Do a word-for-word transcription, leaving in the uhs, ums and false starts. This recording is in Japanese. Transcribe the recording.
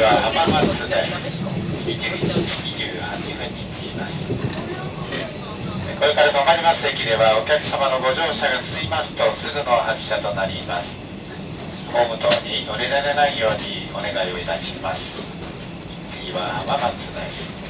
は浜松台にじゅういちじにじゅうはちふんに着きます。これから止まります駅ではお客様のご乗車が済みますとすぐの発車となります。ホーム等に乗り慣れないようにお願いをいたします。次は浜松です。